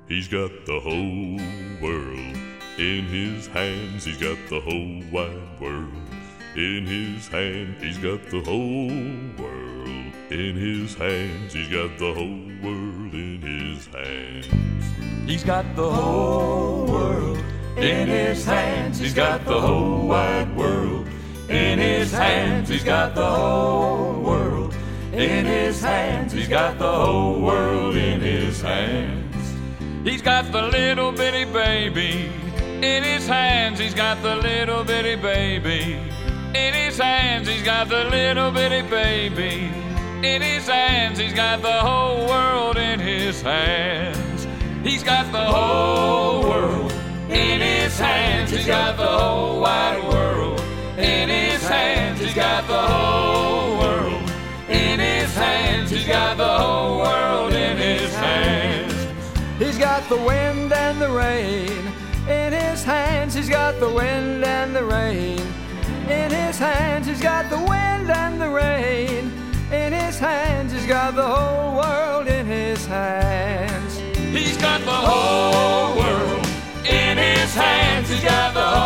He's got the whole world in his hands. He's got the whole wide world in his hand. He's got the whole world in his hands. He's got the whole world in his hands. He's got the whole world in his hands. He's got the whole wide world in his hands. He's got the whole world in his hands. He's got the whole world in his hands. He's got the little bitty baby in his hands. He's got the little bitty baby in his hands. He's got the little bitty baby in his hands. He's got the whole world in his hands. He's got the whole world in his hands. He's got the whole wide world in his hands. He's got the whole world in his hands. He's got the whole world in his hands. He's got the wind and the rain in his hands. He's got the wind and the rain in his hands. He's got the wind and the rain in his hands. He's got the whole world in his hands. He's got the whole world in his hands. He's got the